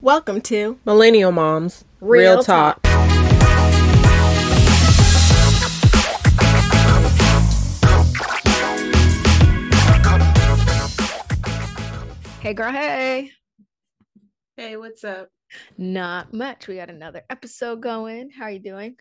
Welcome to Millennial Moms, Real Real Talk. Talk. Hey girl, hey. Hey, what's up? Not much. We got another episode going. How are you doing?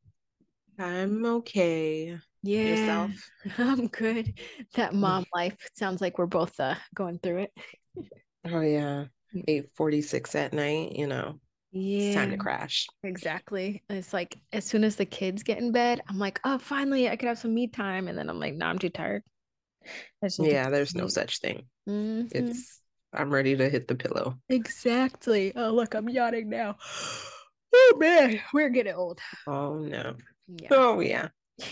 I'm okay. Yeah, Yourself? I'm good. That mom life sounds like we're both going through it. Oh yeah. 8:46 at night, it's time Yeah, to crash. exactly. It's like as soon as the kids get in bed, I'm like, oh, finally I could have some me time. And then I'm like, no, I'm too tired. I just need to go Yeah, to there's no sleep. such thing. Hmm. I'm ready to hit the pillow. Exactly. Oh, look, I'm yawning now. Oh man, we're getting old. Oh no. Yeah. Oh yeah.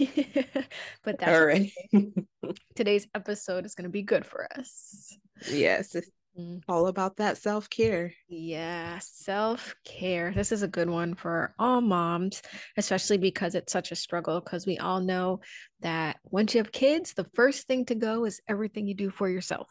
But that's All right. okay. Today's episode is going to be good for us. Yes, it's Mm. all about that self-care. Yeah, self-care. This is a good one for all moms, especially because it's such a struggle. Because we all know that once you have kids, the first thing to go is everything you do for yourself.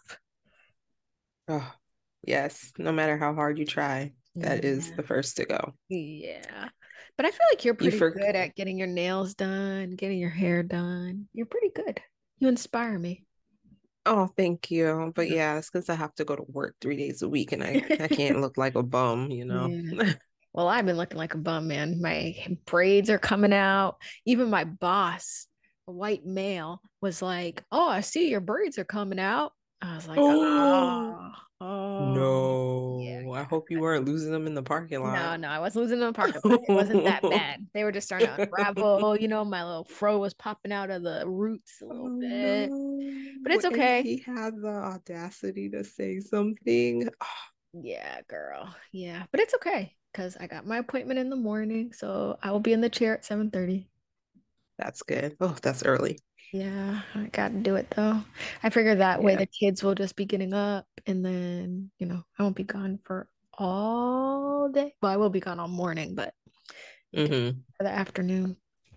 Oh, yes. No matter how hard you try, that is Yeah. the first to go. Yeah. But I feel like you're You pretty for good at getting your nails done, getting your hair done. You're pretty good. You inspire me. Oh, thank you. But yeah, it's because I have to go to work 3 days a week and I can't look like a bum. Yeah. Well, I've been looking like a bum, man. My braids are coming out. Even my boss, a white male, was like, "Oh, I see your braids are coming out." I was like, Oh, "Oh, oh, yeah, no. I yeah." hope you weren't losing them in the parking lot. No, no, I was losing in the parking lot. It wasn't that bad. They were just starting to unravel. My little fro was popping out of the roots a little Oh bit, but no. it's And okay. he had the audacity to say something. Yeah, girl. Yeah, but it's okay because I got my appointment in the morning, so I will be in the chair at 7:30. That's good. Oh, that's early. Yeah, I got to do it though. I figure that way Yeah. the kids will just be getting up and then, I won't be gone for all day. Well, I will be gone all morning, but I guess Mm-hmm. for the afternoon.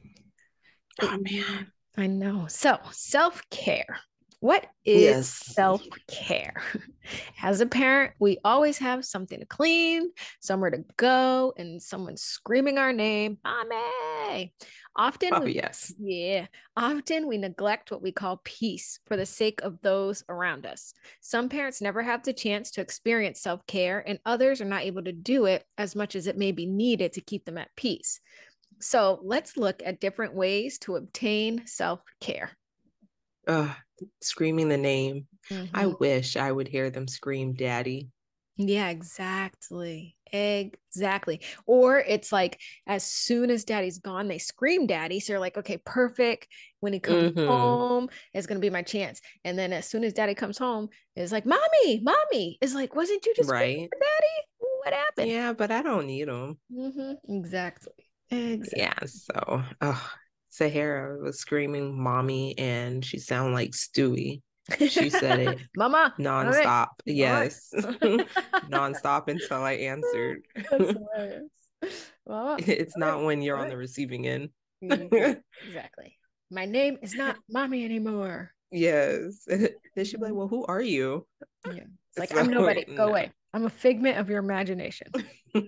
But Oh yeah, man. I know. So, self-care. What is Yes. self-care? As a parent, we always have something to clean, somewhere to go, and someone screaming our name, Mommy. Often Oh we yes. yeah, often we neglect what we call peace for the sake of those around us. Some parents never have the chance to experience self-care, and others are not able to do it as much as it may be needed to keep them at peace. So let's look at different ways to obtain self care. Uh, Screaming the name. I Hmm. wish I would hear them scream daddy. Yeah, exactly. Exactly. Or it's like as soon as daddy's gone, they scream daddy. So you're like, okay, perfect. When he comes Mm-hmm. home, it's going to be my chance. And then as soon as daddy comes home, it's like, mommy, mommy. It's like, wasn't you just screaming Right? for daddy? What happened? Yeah, but I don't need them. Exactly. Yeah, Exactly. so Sahara was screaming mommy and she sounded like Stewie. She said it Mama, mommy, nonstop. mama. Yes. Nonstop until I answered. That's hilarious. Mama, It's mommy, not when you're on mommy. the receiving end. Mhm. Exactly. My name is not mommy anymore. Yes. Then she'd be like, Mhm. well, who are you? Yeah. It's like, So I'm nobody. Go no. away. I'm a figment of your imagination.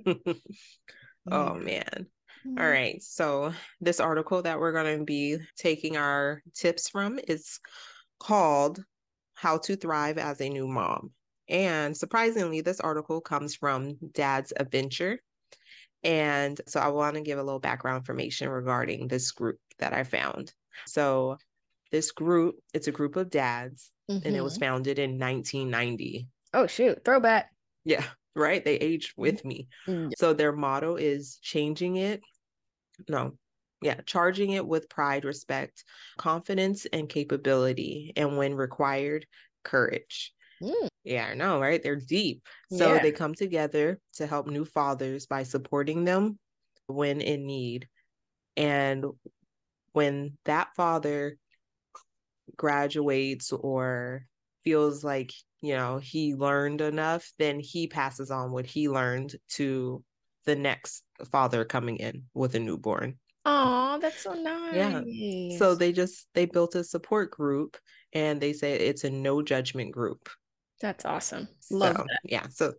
Oh Yeah. man. All Mhm. right. So this article that we're going to be taking our tips from is called How to Thrive as a New Mom. And surprisingly, this article comes from Dad's Adventure. And so I want to give a little background information regarding this group that I found. So this group, it's a group of dads, and it was Mhm. founded in 1990. Oh, shoot. Throwback. Yeah, right. They aged with me. Mhm. So their motto is changing it. No, yeah, charging it with pride, respect, confidence, and capability. And when required, courage. Mm. Yeah, I know, right? They're deep. So Yeah. they come together to help new fathers by supporting them when in need. And when that father graduates or feels like, he learned enough, then he passes on what he learned to the next father coming in with a newborn. Oh, that's so Yeah. So nice. they built a support group and they say it's a no judgment group. That's awesome. Love So, that. yeah. So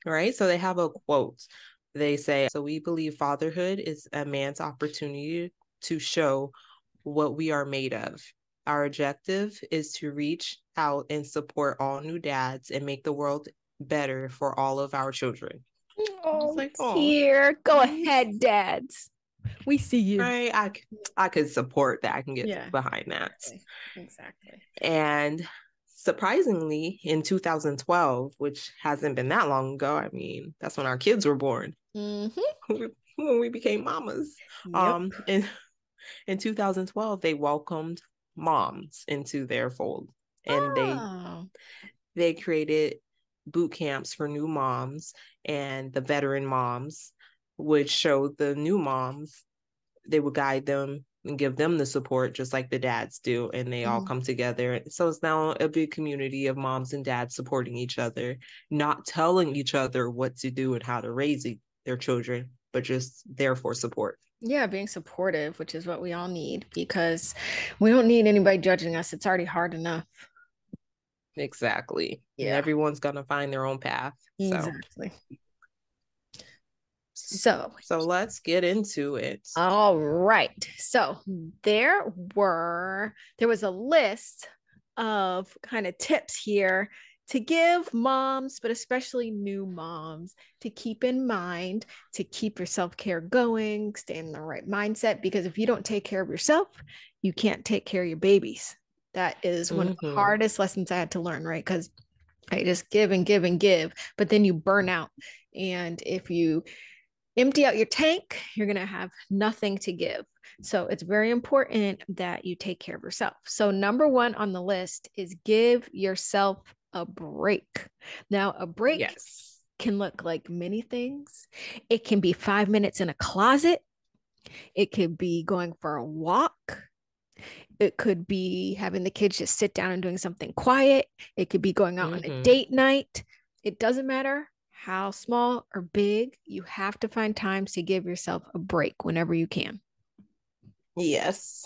right? So they have a quote. They say, so we believe fatherhood is a man's opportunity to show what we are made of. Our objective is to reach out and support all new dads and make the world better for all of our children. Oh, like, here, go ahead, dads. We see you. Right? I could support that. I can get behind that. Exactly. And surprisingly, in 2012, which hasn't been that long ago, I mean, that's when our kids were born. When we became mamas. Yep. In 2012, they welcomed moms into their fold, and they created boot camps for new moms, and the veteran moms would show the new moms. They would guide them and give them the support just like the dads do, and they all come together. So it's now a big community of moms and dads supporting each other, not telling each other what to do and how to raise their children, but just there for support. Yeah, being supportive, which is what we all need, because we don't need anybody judging us. It's already hard enough. Exactly. Yeah. And everyone's gonna find their own path. Exactly. So let's get into it. All right. So there was a list of kind of tips here to give moms, but especially new moms, to keep in mind to keep your self-care going, stay in the right mindset, because if you don't take care of yourself, you can't take care of your babies. That is one of the hardest lessons I had to learn, right? Because I just give and give and give, but then you burn out. And if you empty out your tank, you're going to have nothing to give. So it's very important that you take care of yourself. So number one on the list is give yourself a break. Now, a break can look like many things. It can be 5 minutes in a closet. It could be going for a walk. It could be having the kids just sit down and doing something quiet. It could be going out on a date night. It doesn't matter how small or big, you have to find times to give yourself a break whenever you can. Yes.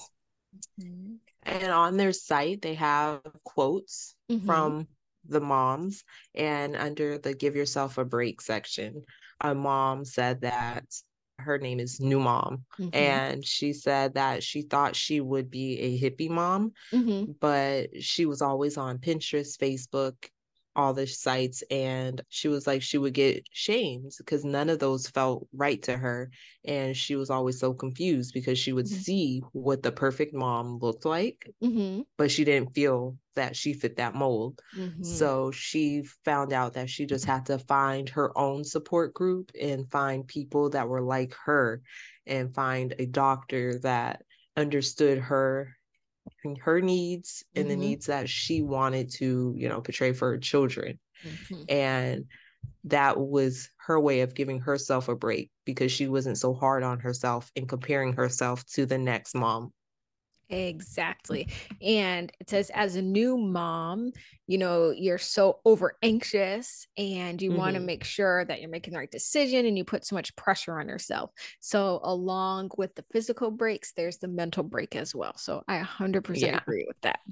And on their site, they have quotes from the moms. And under the Give Yourself a Break section, a mom said that her name is New Mom. And she said that she thought she would be a hippie mom, but she was always on Pinterest, Facebook, all the sites, and she was like, she would get shamed because none of those felt right to her, and she was always so confused because she would see what the perfect mom looked like, but she didn't feel that she fit that mold. So she found out that she just had to find her own support group and find people that were like her, and find a doctor that understood her needs and the needs that she wanted to, portray for her children. And that was her way of giving herself a break, because she wasn't so hard on herself and comparing herself to the next mom. Exactly. And it says, as a new mom, you're so over anxious and you want to make sure that you're making the right decision, and you put so much pressure on yourself. So along with the physical breaks, there's the mental break as well. So I 100% agree with that.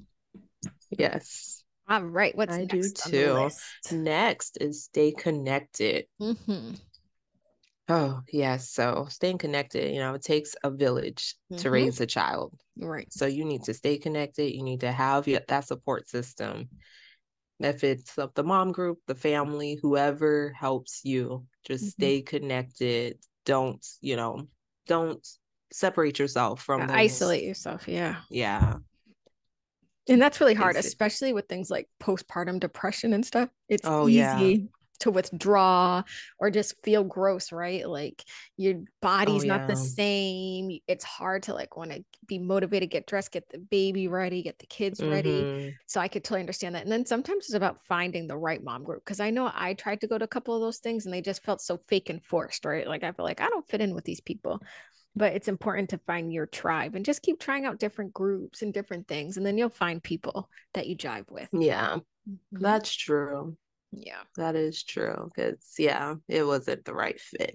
Yes. All right. What's I next do too. Next is stay connected. Oh, yes. So staying connected, it takes a village to raise a child. Right. So you need to stay connected. You need to have that support system. If it's of the mom group, the family, whoever helps you, just stay connected. Don't separate yourself from those. Isolate yourself. Yeah. Yeah. And that's really hard, especially with things like postpartum depression and stuff. It's easy to withdraw or just feel gross, right? Like your body's not the same. It's hard to want to be motivated, get dressed, get the baby ready, get the kids ready. So I could totally understand that. And then sometimes it's about finding the right mom group, because I know I tried to go to a couple of those things and they just felt so fake and forced, right? Like I feel like I don't fit in with these people. But it's important to find your tribe and just keep trying out different groups and different things. And then you'll find people that you jive with. Yeah, that's true. Yeah. That is true. Because, yeah, it wasn't the right fit.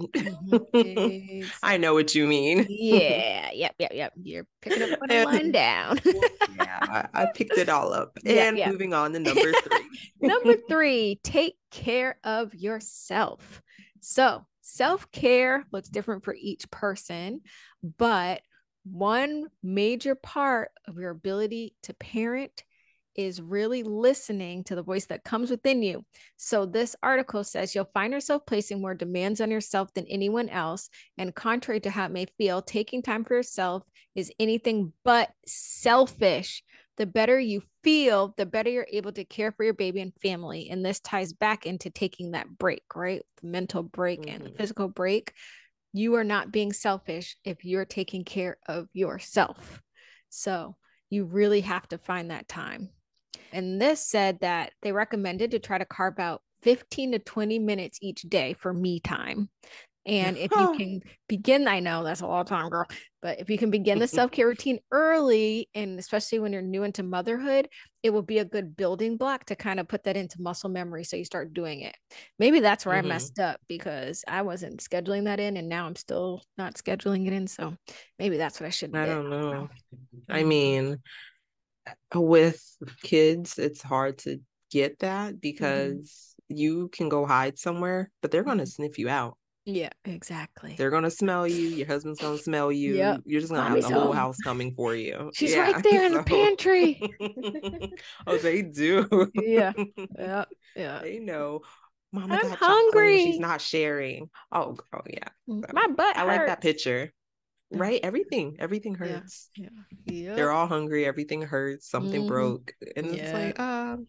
I Exactly. know what you mean. Yeah. Yep. You're picking up what I'm laying And down. yeah, I picked it all up. Yep. And Yep. moving on to number 3. Number 3, take care of yourself. So, self care looks different for each person, but one major part of your ability to parent is really listening to the voice that comes within you. So, this article says you'll find yourself placing more demands on yourself than anyone else. And contrary to how it may feel, taking time for yourself is anything but selfish. The better you feel, the better you're able to care for your baby and family. And this ties back into taking that break, right? The mental break and the physical break. You are not being selfish if you're taking care of yourself. So you really have to find that time. And this said that they recommended to try to carve out 15 to 20 minutes each day for me time. And if you can begin, I know that's a long time, girl, but if you can begin the self care routine early, and especially when you're new into motherhood, it will be a good building block to kind of put that into muscle memory. So you start doing it. Maybe that's where I messed up because I wasn't scheduling that in, and now I'm still not scheduling it in. So maybe that's what I should have I did. don't know. I mean, with kids, it's hard to get that because you can go hide somewhere, but they're going to sniff you out. Yeah, exactly. They're going to smell you. Your husband's going to smell you. Yep. You're just going to have Mommy's the whole home. house coming for you. She's right Yeah. there in the So, pantry. oh, they do. Yeah. Yeah. Yeah. They know. Mama I'm got chocolate and she's hungry. not sharing. Oh, yeah. My So butt I like that hurts. picture. Right? Everything Yeah. hurts. Yeah. Yep. They're all hungry. Everything hurts. Something broke. And it's Yeah. like,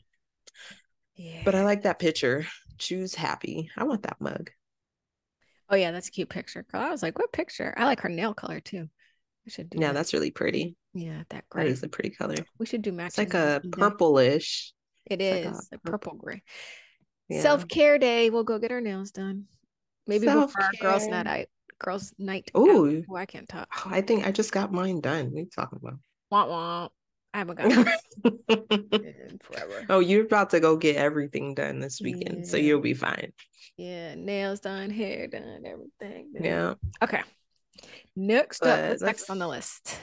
but I Yeah. like that picture. Choose happy. I want that mug. Oh yeah, that's a cute picture. Girl, I was like, what picture? I like her nail color too. We should do Yeah, that. that's really pretty. Yeah, that That gray. is a pretty color. We should do It's matching like nails a someday. purplish. It It's like a is a purple. purple gray. Yeah. Self-care day. We'll go get our nails done. Maybe before our Self-care. girls' night out. Oh, Oh, I can't talk. I think I just got mine done. What are you talking Womp womp. I haven't gotten about? in forever. Oh, you're about to go get everything done this weekend, so Yeah. you'll be fine. Yeah. Nails done, hair done, everything done. Yeah. Okay. Next up, But what's next on the list?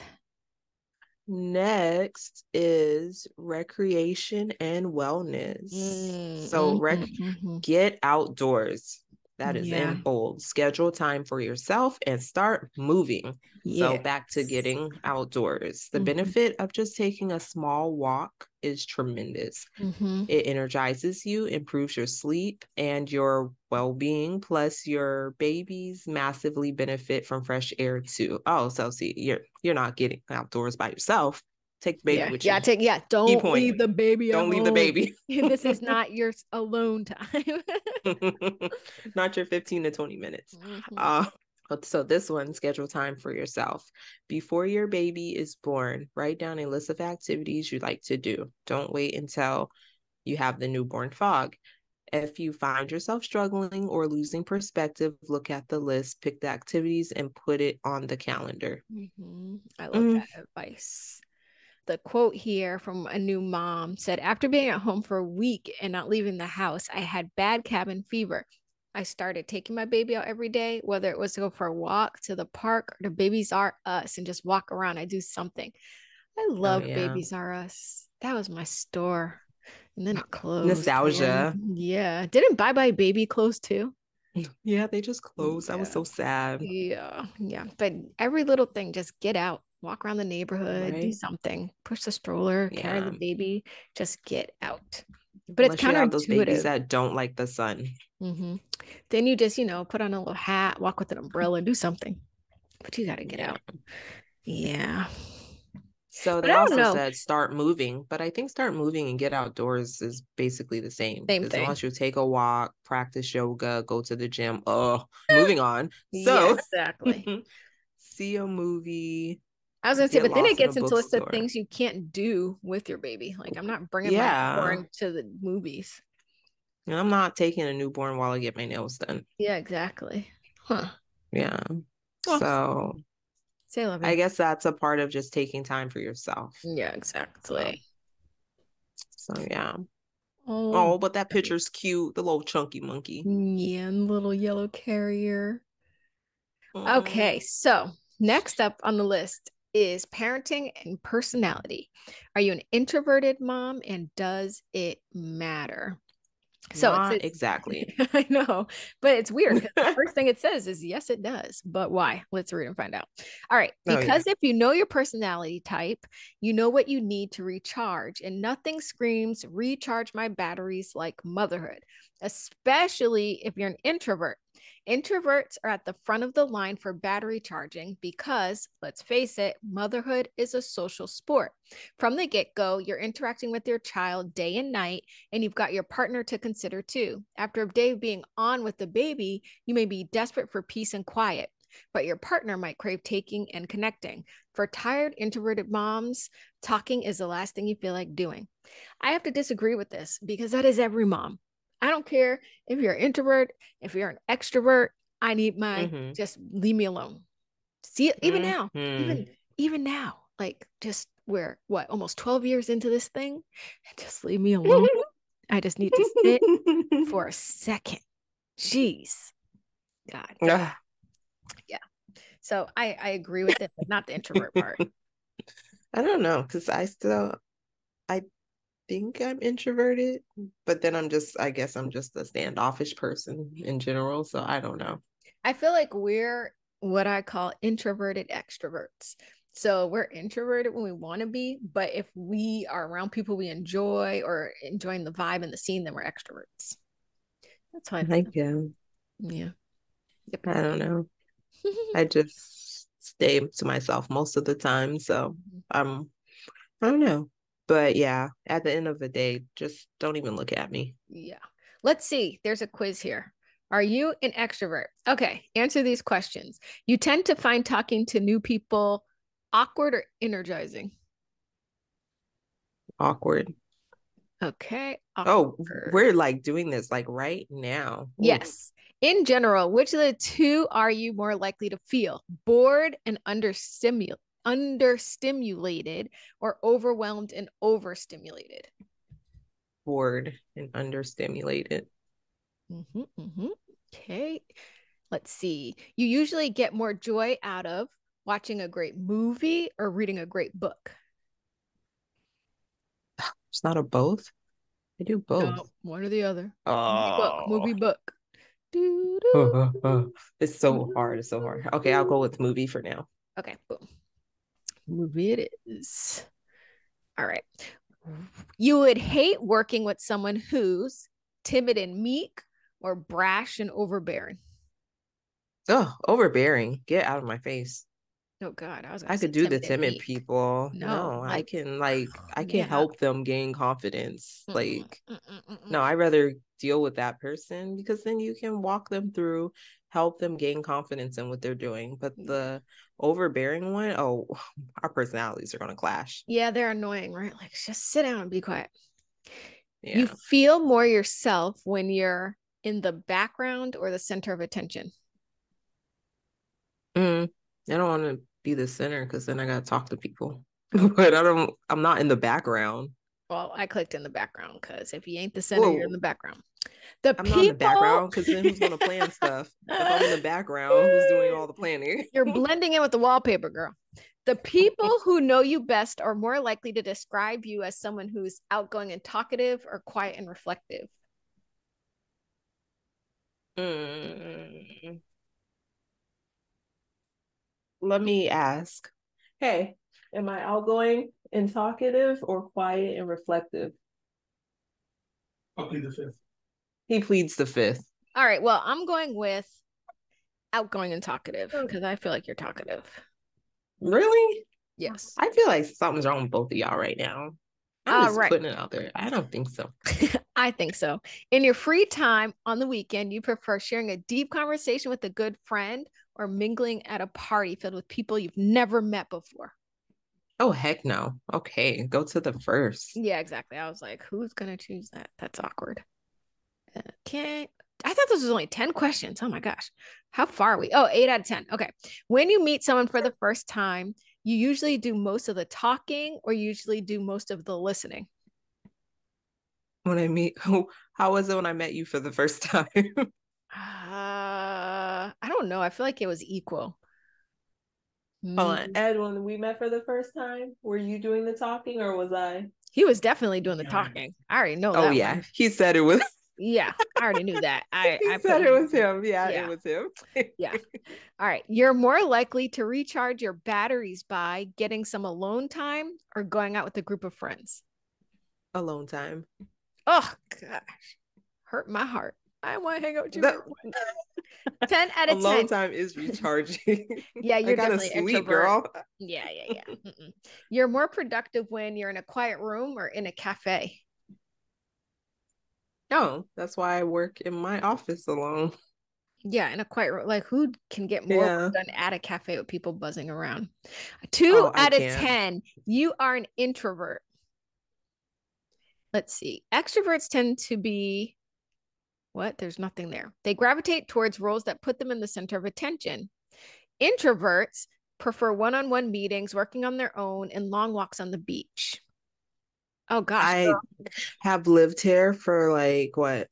next is recreation and wellness. So get outdoors. That is Yeah. in bold. Schedule time for yourself and start moving. So Yeah. back to getting outdoors. The benefit of just taking a small walk is tremendous. It energizes you, improves your sleep and your well-being. Plus, your babies massively benefit from fresh air too. Oh, so see, you're not getting outdoors by yourself. Take the baby with you. Key Don't point. leave the baby at Don't leave the home. baby. This is not your alone time. Not your 15 to 20 minutes. So this one, schedule time for yourself. Before your baby is born, write down a list of activities you'd like to do. Don't wait until you have the newborn fog. If you find yourself struggling or losing perspective, look at the list, pick the activities, and put it on the calendar. I love that advice. The quote here from a new mom said, after being at home for a week and not leaving the house, I had bad cabin fever. I started taking my baby out every day, whether it was to go for a walk to the park or to Babies R Us and just walk around. I do something. I love Babies R Us. That was my store. And then it closed. Nostalgia. Yeah. Didn't Bye Bye Baby close too? Yeah, they just closed. Yeah. I was so sad. Yeah. But every little thing, just get out, walk around the neighborhood, do something, push the stroller, carry the baby, just get out. But unless it's you have those babies counterintuitive. that don't like the sun. Then you just, put on a little hat, walk with an umbrella, do something. But you got to get out. Yeah. So But they I don't also know. said start moving, but I think start moving and get outdoors is basically the same. Same Because thing. unless you take a walk, practice yoga, go to the gym, moving on. So Yeah, exactly. see a movie. I was gonna say, but then it gets in a into a list of bookstore. things you can't do with your baby. Like I'm not bringing my newborn to the movies. And I'm not taking a newborn while I get my nails done. Yeah, exactly. Huh. Yeah. Well, so I guess that's a part of just taking time for yourself. Yeah, exactly. So yeah. Oh, Oh, but that picture's cute. The little chunky monkey. yeah, and little yellow carrier. Okay, Mm-mm. so next up on the list is parenting and personality. Are you an introverted mom and does it matter? So it Not says, exactly. I know, but it's weird because the first thing it says is yes, it does. But why? Let's read and find out. All right. Oh yeah. Because if you know your personality type, you know what you need to recharge, and nothing screams recharge my batteries like motherhood, especially if you're an introvert. Introverts are at the front of the line for battery charging because, let's face it, motherhood is a social sport. From the get go, you're interacting with your child day and night, and you've got your partner to consider too. After a day of being on with the baby, you may be desperate for peace and quiet, but your partner might crave taking and connecting. For tired, introverted moms, talking is the last thing you feel like doing. I have to disagree with this because that is every mom. I don't care if you're an introvert, if you're an extrovert. I need my Mm-hmm. just leave me alone. See it even now, Mm-hmm. even now, like just we're what almost 12 years into this thing, and just leave me alone. I just need to sit for a second. Jeez, God, Ah. yeah. So I agree with it, but not the introvert part. I don't know, because I think I'm introverted, but then I guess I'm just a standoffish person in general, so I don't know. I feel like we're what I call introverted extroverts. So we're introverted when we want to be, but if we are around people we enjoy or enjoying the vibe and the scene, then we're extroverts. That's how I I feel. guess. Yeah. Yep. I don't know. I just stay to myself most of the time, so I'm I don't know. But yeah, at the end of the day, just don't even look at me. Yeah. Let's see. There's a quiz here. Are you an extrovert? Okay. Answer these questions. You tend to find talking to new people awkward or energizing? Awkward. Okay. Oh, Awkward. we're like doing this like right now. Ooh, Yes. In general, which of the two are you more likely to feel? Bored and understimulated or overwhelmed and overstimulated? bored and understimulated. Okay. Let's see. You usually get more joy out of watching a great movie or reading a great book. It's not a both. I do both. No, one or the other. Movie book, Oh, movie book. Doo, doo, it's so hard. doo, It's so doo, hard. Okay, I'll doo. go with movie for now. Okay, boom. Movie it is. All right. You would hate working with someone who's timid and meek or brash and overbearing. Oh, overbearing. Get out of my face. Oh God, I was gonna I say could do the timid and timid meek. people. No, No, like I can yeah. help them gain confidence. Mm-mm, Like, mm-mm, no, mm-mm. I'd rather deal with that person because then you can walk them through, help them gain confidence in what they're doing. But Yeah. the overbearing one, oh, our personalities are gonna clash. Yeah, they're annoying, right? Like just sit down and be quiet. You Yeah. feel more yourself when you're in the background or the center of attention. Mm, I don't want to be the center because then I gotta talk to people. Oh, But I'm not in the background. well, I clicked in the background because if you ain't the center, you're in Whoa, the background. The I'm not in the people background because then who's gonna plan stuff? If I'm in the background, who's doing all the planning? you're blending in with the wallpaper, girl. The people who know you best are more likely to describe you as someone who's outgoing and talkative or quiet and reflective. Mm, let me ask. Hey, am I outgoing and talkative or quiet and reflective? I'll plead the fifth. He pleads the fifth. All right, well, I'm going with outgoing and talkative Oh, because I feel like you're talkative. really? Yes. I feel like something's wrong with both of y'all right now. I'm All just right. putting it out there. I don't think so. I think so. In your free time on the weekend, you prefer sharing a deep conversation with a good friend or mingling at a party filled with people you've never met before. Oh, heck no. Okay, go to the first. Yeah, exactly. I was like, who's going to choose that? That's awkward. Okay. I thought this was only 10 questions. Oh my gosh. How far are we? Oh, 8 out of 10. Okay. When you meet someone for the first time, you usually do most of the talking or usually do most of the listening. when I meet how was it when I met you for the first time? I don't know. I feel like it was equal. Hold on. Mm, Ed, when we met for the first time, were you doing the talking or was I? he was definitely doing the talking. I already know Oh that yeah. one. He said it was Yeah, I already knew that. I he I put said it him was on. him. Yeah, it Yeah, was him. yeah. All right. You're more likely to recharge your batteries by getting some alone time or going out with a group of friends. Alone time. Oh gosh, hurt my heart. I want to hang out with you The, more. 10 out of alone 10. time is recharging. Yeah, I you're gotta definitely an sleep, introvert. girl. Yeah, yeah, yeah. Mm-mm. You're more productive when you're in a quiet room or in a cafe. No, that's why I work in my office alone. Yeah, in a quiet room. Like, who can get more work Yeah. done at a cafe with people buzzing around? Two Oh, I out of can't. 10. You are an introvert. Let's see. Extroverts tend to be what? There's nothing there. They gravitate towards roles that put them in the center of attention. Introverts prefer one on one meetings, working on their own, and long walks on the beach. Oh, gosh, I girl. have lived here for like what,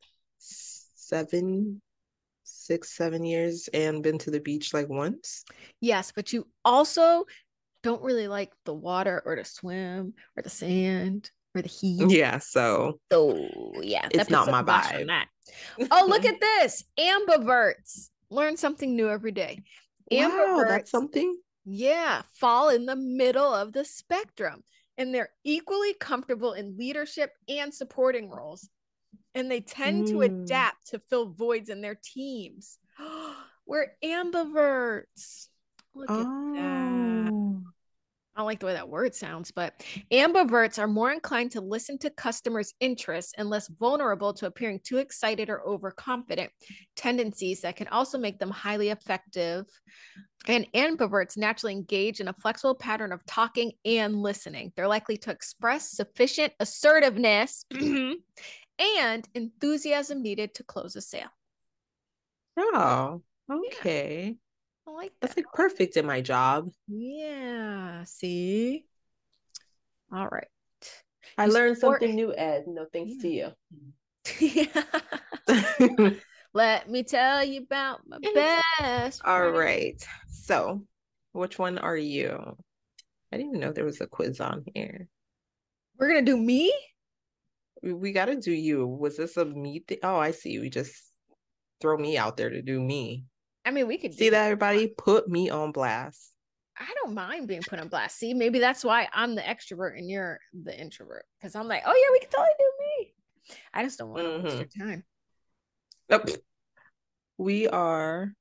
6, 7 years and been to the beach like once. Yes, but you also don't really like the water or to swim or the sand or the heat. Yeah, so So, yeah, that it's puts not the my kibosh on vibe. that. Oh, look at this. Ambiverts. Learn something new every day. Wow, that's Ambiverts, something. yeah, fall in the middle of the spectrum and they're equally comfortable in leadership and supporting roles. And they tend to Mm. adapt to fill voids in their teams. We're ambiverts. Look at that. Oh. I don't like the way that word sounds, but ambiverts are more inclined to listen to customers' interests and less vulnerable to appearing too excited or overconfident, tendencies that can also make them highly effective. And ambiverts naturally engage in a flexible pattern of talking and listening. They're likely to express sufficient assertiveness and enthusiasm needed to close a sale. Oh, Yeah, okay. I like That's that. like perfect in my job. Yeah, see? All right. I You learned support. something new, Ed. No thanks Yeah. to you. Yeah. Let me tell you about my best All friend. right. So, which one are you? I didn't even know there was a quiz on here. We're gonna do me? We got to do you. Was this a me thing? Oh, I see. We just throw me out there to do me. I mean, we could See do that, everybody? Put me on blast. I don't mind being put on blast. See, maybe that's why I'm the extrovert and you're the introvert. Because I'm like, oh yeah, we can totally do me. I just don't want to waste Mm-hmm. your time. Nope. We are,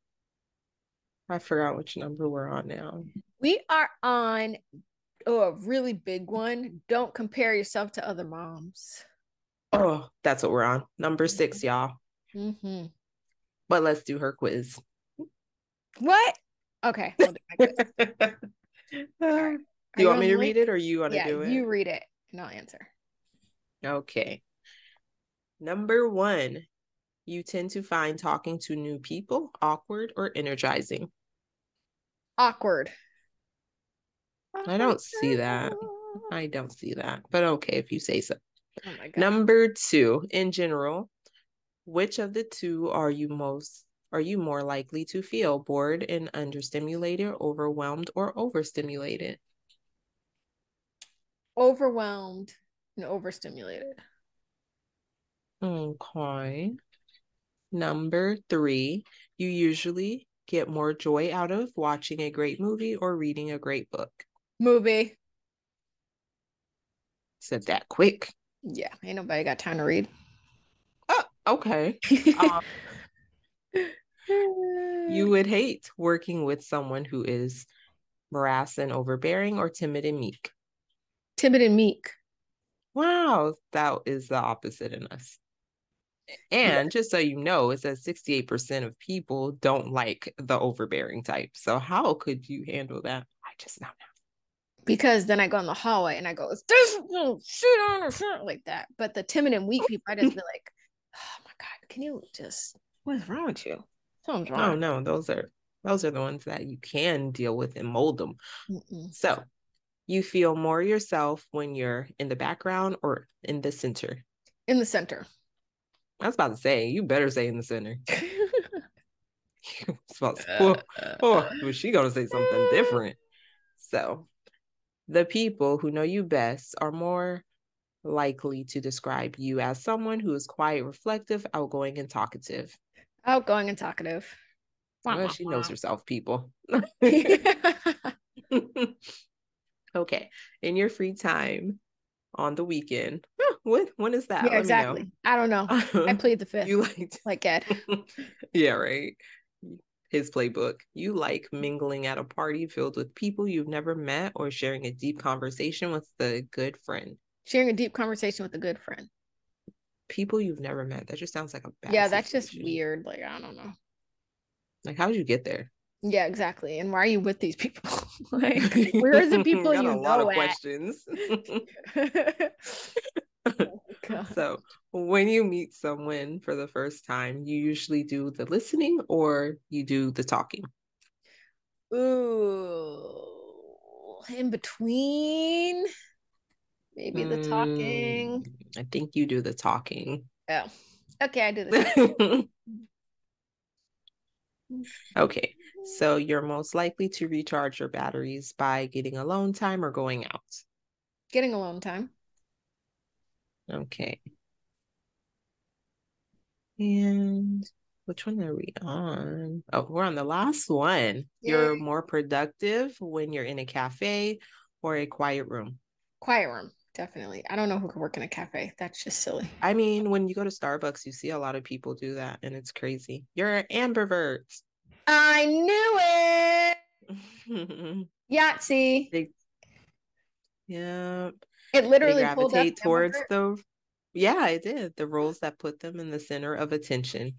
I forgot which number we're on now. We are on a really big one. Don't compare yourself to other moms. Oh, that's what we're on. Number 6, y'all. Mm-hmm. But let's do her quiz. What? Okay, we'll do my quiz. All right. Do Are you you want on me the to read it link? or you want to Yeah, do it? you read it and I'll answer. Okay. Number 1, you tend to find talking to new people awkward or energizing. Awkward. I don't see that. I don't see that. But okay, if you say so. Oh my God. Number 2, in general, which of the two are you more likely to feel bored and understimulated, overwhelmed, or overstimulated? Overwhelmed and overstimulated. Okay. Number 3, you usually get more joy out of watching a great movie or reading a great book. Movie. Said that quick. Yeah, ain't nobody got time to read. Oh, okay. Um, you would hate working with someone who is morass and overbearing or timid and meek. Timid and meek. Wow, that is the opposite in us. Yeah, And just so you know, it says 68% of people don't like the overbearing type. So how could you handle that? I just don't because then I go in the hallway and I go, "Is this shit on or shit?" like that. But the timid and weak people, I just be like, "Oh my God, can you just? What is wrong with you? Something's know. wrong." No, those are the ones that you can deal with and mold them. Mm-mm. So you feel more yourself when you're in the background or in the center. In the center. I was about to say, you better say in the center. Was she gonna say something different? So the people who know you best are more likely to describe you as someone who is quiet, reflective, outgoing, and talkative. Outgoing and talkative. Wah, Well, wah, she knows wah. herself, people. Okay. In your free time on the weekend, when is that? Yeah, Let me know. exactly. I don't know. I plead the fifth, You like, like Ed. yeah, right. His playbook. You like mingling at a party filled with people you've never met or sharing a deep conversation with a good friend. Sharing a deep conversation with a good friend. People you've never met. That just sounds like a bad Yeah, that's just situation. weird. Like, I don't know. Like, how did you get there? Yeah, exactly. And why are you with these people? Like, where is the people Got a you lot know of at? questions. Oh God. So, when you meet someone for the first time, you usually do the listening or you do the talking? Ooh, in between, maybe the talking. I think you do the talking. Oh, okay, I do the talking. Okay, so you're most likely to recharge your batteries by getting alone time or going out. Getting alone time. Okay, and which one are we on? Oh, we're on the last one. Yeah. You're more productive when you're in a cafe or a quiet room. Quiet room, definitely. I don't know who could work in a cafe. That's just silly. I mean, when you go to Starbucks, you see a lot of people do that, and it's crazy. You're an ambivert. I knew it. Yahtzee. They, yeah, It they literally pulled up gravitate towards ambivert. yeah, I did. The roles that put them in the center of attention.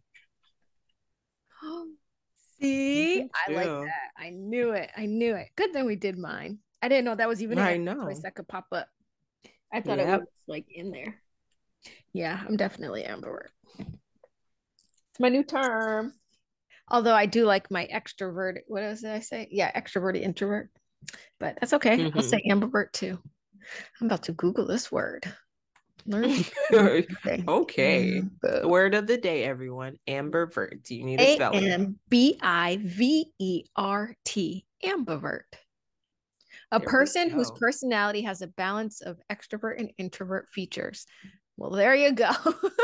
See, Look at I like you. that. I knew it. I knew it. Good thing we did mine. I didn't know that was even an I answer choice know. that could pop up. I thought it was Yep. like in there. Yeah, I'm definitely ambivert. It's my new term. Although I do like my extrovert. What else did I say? Yeah, extroverted introvert. But that's okay. I'll say ambivert too. I'm about to Google this word. Learn Mm-hmm. okay. Okay. The word of the day, everyone. Ambivert. Do you need a spelling? Ambivert. Ambivert. A There we person whose go. personality has a balance of extrovert and introvert features. Well, there you go.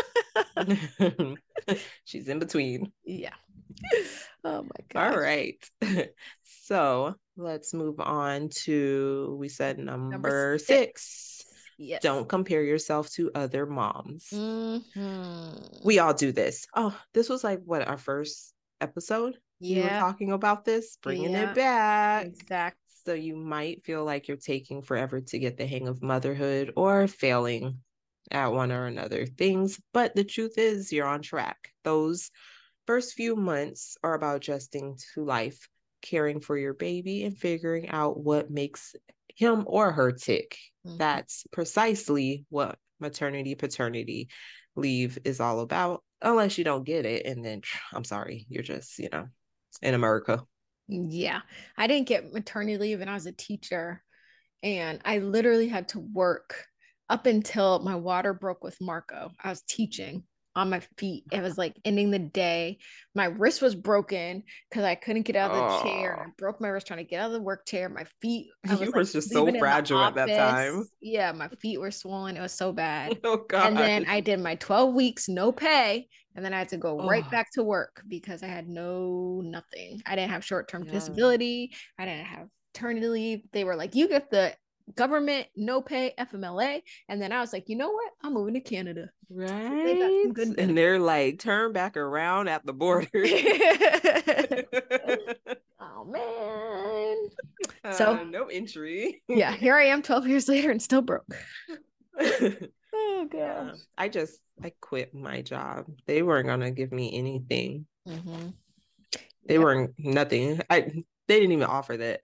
She's in between. Yeah. Oh my All gosh. right. So let's move on to, we said Number number 6. 6. Yes. Don't compare yourself to other moms. Mm-hmm. We all do this. Oh, this was like what, our first episode? We were Yeah. talking about this, bringing it Yeah. back. Exact. So you might feel like you're taking forever to get the hang of motherhood or failing at one or another things. But the truth is, you're on track. Those first few months are about adjusting to life, caring for your baby, and figuring out what makes him or her tick. Mm-hmm. That's precisely what maternity paternity leave is all about, unless you don't get it. And then I'm sorry, you're just, in America. Yeah. I didn't get maternity leave and I was a teacher and I literally had to work up until my water broke with Marco. I was teaching on my feet. It was like ending the day. My wrist was broken because I couldn't get out of the chair. And Oh, I broke my wrist trying to get out of the work chair. My feet, I was you were like just so leaving in the fragile at that time. office. Yeah, my feet were swollen. It was so bad. Oh, And gosh. then I did my 12 weeks, no pay. And then I had to go right Oh, back to work because I had nothing. I didn't have short-term yeah. disability. I didn't have maternity leave. They were like, you get the government no pay FMLA. And then I was like, you know what? I'm moving to Canada. They got Right? some good And benefits. they're like, turn back around at the border. Oh man. So No entry. yeah, here I am 12 years later and still broke. Oh Yeah, gosh. I quit my job. They weren't gonna give me anything. Mm-hmm. They Yep. weren't nothing. They didn't even offer that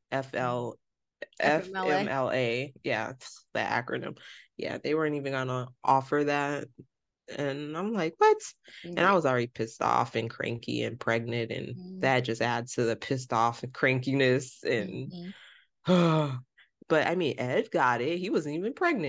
FMLA. FMLA. Yeah, the acronym. Yeah, they weren't even gonna offer that. And I'm like, what? And I Yeah. was already pissed off and cranky and pregnant, and that just adds to the pissed off and crankiness. And Mm-hmm. but I mean, Ed got it. He wasn't even pregnant.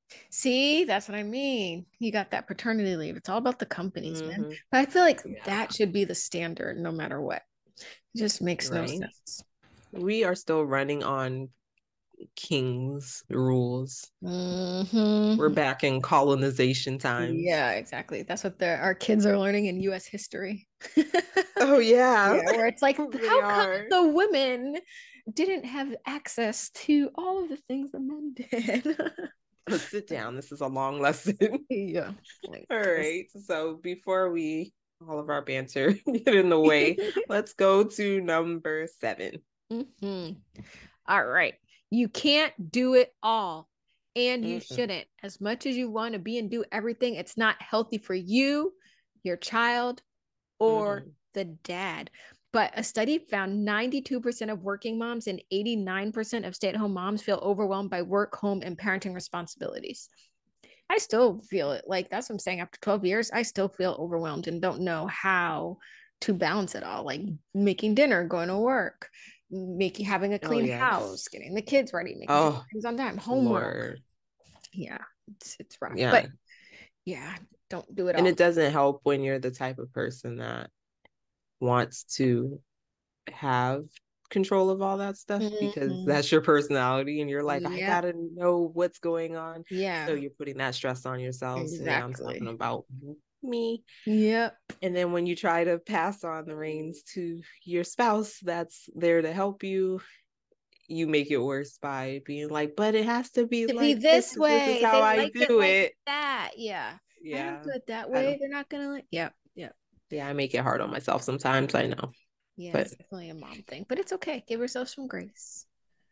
See, that's what I mean. You got that paternity leave. It's all about the companies, man. Hmm. But I feel like Yeah. that should be the standard no matter what. It just makes no Right. sense. We are still running on king's rules. We're Hmm. back in colonization times. Yeah, exactly. That's what our kids are learning in US history. Oh yeah, Yeah, where it's like, they how come are. the women didn't have access to all of the things the men did? Sit down. This is a long lesson. Yeah, like All right. So before we all of our banter get in the way, let's go to number 7. hmm. All right. You can't do it all. And you Mm-mm, shouldn't. As much as you want to be and do everything, it's not healthy for you, your child, or mm-mm. the dad. But a study found 92% of working moms and 89% of stay at home moms feel overwhelmed by work, home, and parenting responsibilities. I still feel it. Like, that's what I'm saying. After 12 years, I still feel overwhelmed and don't know how to balance it all. Like making dinner, going to work, making having a Oh clean house, yes. getting the kids ready, making sure Oh things on time, homework. Lord. Yeah, it's rough. But Yeah. yeah, don't do it And all. it doesn't help when you're the type of person that wants to have control of all that stuff because Mhm. that's your personality and you're like, I Yep. gotta know what's going on. So Yeah, you're putting that stress on yourself. So yeah, I'm talking exactly. about me. Yep. And then when you try to pass on the reins to your spouse that's there to help you, you make it worse by being like, but it has to be To be like this this because this is way, how they I like it do like it. that. Yeah. I don't Yeah. do it that I way. don't, They're not gonna like. Yep. Yep. yeah, I make it hard on myself sometimes, I know. Yeah, But it's definitely a mom thing, but it's okay. Give yourself some grace.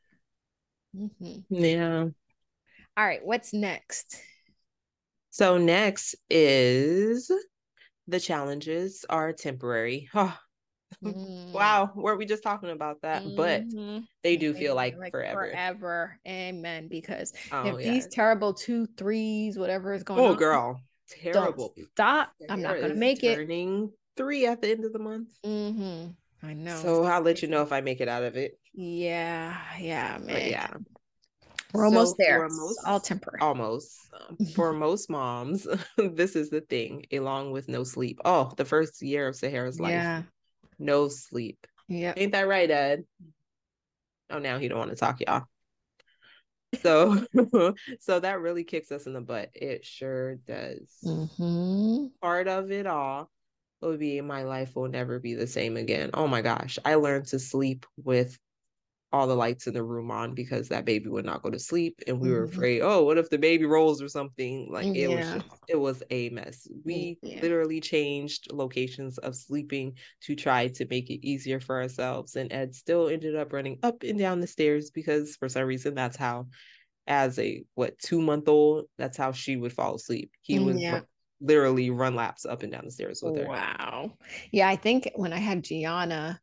Hmm. yeah. All right, what's next? So next is the challenges are temporary. Oh, Mm. wow, were we just talking about that? But Hmm. they do feel like Like forever. forever. Amen. Because Oh if these yeah. terrible two, threes, whatever is going Oh on, girl, don't terrible. stop, I'm Sarah not gonna is make it. turning 3 at the end of the month. Hmm. I know. So I'll let you know if I make it out of it. Yeah, yeah, But man. yeah. We're So almost there. for It's all most, temporary. almost, for most moms, this is the thing, along with no sleep. Oh, the first year of Sahara's life, Yeah. no sleep. Yep. Ain't that right, Ed? Oh, now he don't want to talk, y'all. So, so that really kicks us in the butt. It sure does. Hmm. Part of it all will be my life will never be the same again. Oh my gosh. I learned to sleep with all the lights in the room on because that baby would not go to sleep. And we were Hmm. afraid, oh, what if the baby rolls or something? Like Yeah. it was a mess. We Yeah. literally changed locations of sleeping to try to make it easier for ourselves. And Ed still ended up running up and down the stairs because for some reason that's how as a 2-month old, that's how she would fall asleep. He would Yeah. literally run laps up and down the stairs with her. Wow. Yeah, I think when I had Gianna,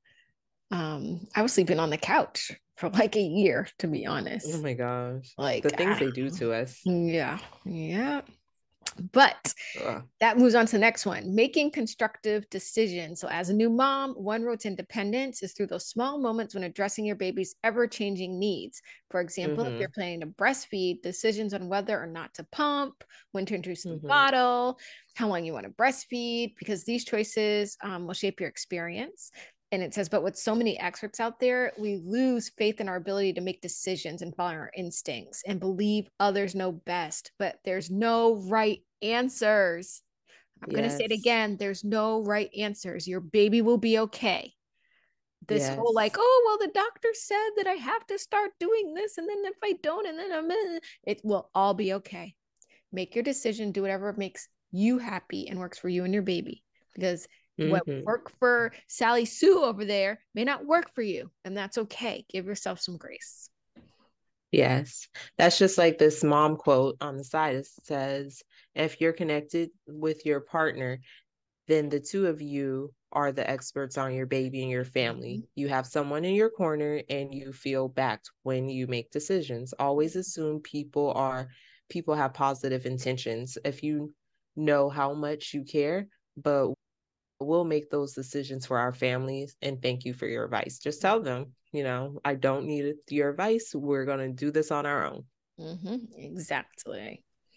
I was sleeping on the couch for like a year, to be Oh honest. my gosh. The Like, things they do to us. yeah, yeah. But Ugh. that moves on to the next one, making constructive decisions. So, as a new mom, one road to independence is through those small moments when addressing your baby's ever changing needs. For example, if you're Mm-hmm. planning to breastfeed, decisions on whether or not to pump, when to introduce the Mm-hmm. bottle, how long you want to breastfeed, because these choices will shape your experience. And it says, but with so many experts out there, we lose faith in our ability to make decisions and follow our instincts and believe others know best. But there's no right answers. I'm going to say it Yes. again. There's no right answers. Your baby will be okay. This whole like, Yes. oh, well, the doctor said that I have to start doing this. And then if I don't, and then it will all be okay. Make your decision, do whatever makes you happy and works for you and your baby. Because what Mm-hmm. worked for Sally Sue over there may not work for you. And that's okay. Give yourself some grace. Yes. That's just like this mom quote on the side. It says, if you're connected with your partner, then the two of you are the experts on your baby and your family. Mhm. You have someone in your corner and you feel backed when you make decisions. Always assume people have positive intentions. If you know how much you care, but we'll make those decisions for our families and thank you for your advice. Just tell them, I don't need your advice. We're going to do this on our own. Mm-hmm. Exactly.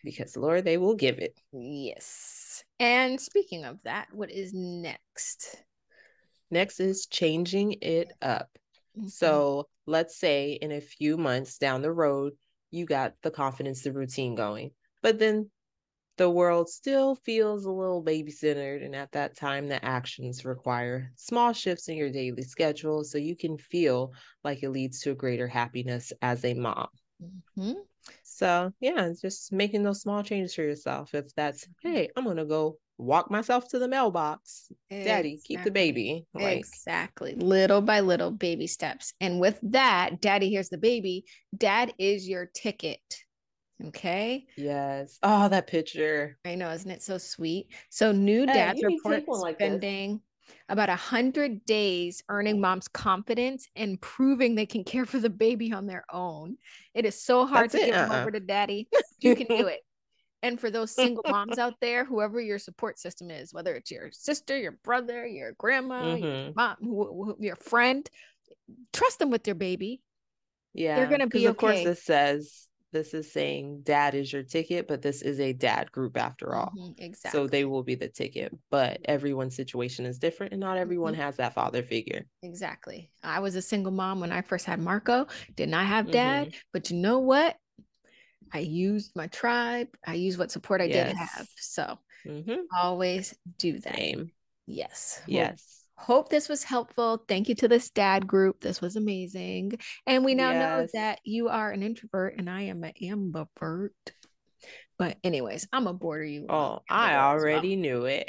because Lord, they will give it. Yes. And speaking of that, what is next? Next is changing it up. So let's say in a few months down the road, you got the confidence, the routine going, but then the world still feels a little baby-centered, and at that time, the actions require small shifts in your daily schedule so you can feel like it leads to a greater happiness as a mom. So, yeah, just making those small changes for yourself. If that's, hey, I'm going to go walk myself to the mailbox. Daddy, keep the baby. Exactly. Little by little, baby steps. And with that, Daddy, here's the baby. Dad is your ticket. Okay. Yes. Oh, that picture. I know, isn't it so sweet? So new dads report spending about 100 days earning mom's confidence and proving they can care for the baby on their own. It is so hard to give them over to Daddy. You can do it. And for those single moms out there, whoever your support system is, whether it's your sister, your brother, your grandma, your mom, your friend, trust them with their baby. Yeah. They're going to be okay. Of course, this is saying dad is your ticket, but this is a dad group after all. Exactly. So they will be the ticket, but everyone's situation is different and not everyone has that father figure. Exactly. I was a single mom when I first had Marco, did not have dad, but you know what? I used my tribe. I used what support I did have. So always do that. Same. Yes. Yes. Hope this was helpful. Thank you to this dad group. This was amazing. And we now know that you are an introvert and I am an ambivert. But anyways, I'm a border you. Oh, I already knew it.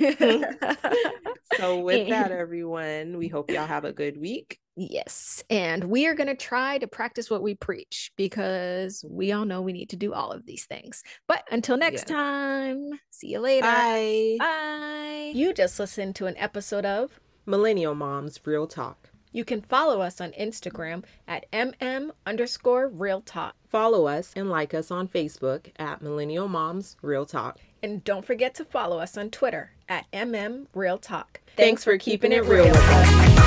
So with that, everyone, we hope y'all have a good week. Yes. And we are going to try to practice what we preach because we all know we need to do all of these things. But until next time, see you later. Bye. Bye. You just listened to an episode of Millennial Moms Real Talk. You can follow us on Instagram at mm_real talk. Follow us and like us on Facebook at Millennial Moms Real Talk. And don't forget to follow us on Twitter at mmrealtalk. Thanks for keeping it real with us.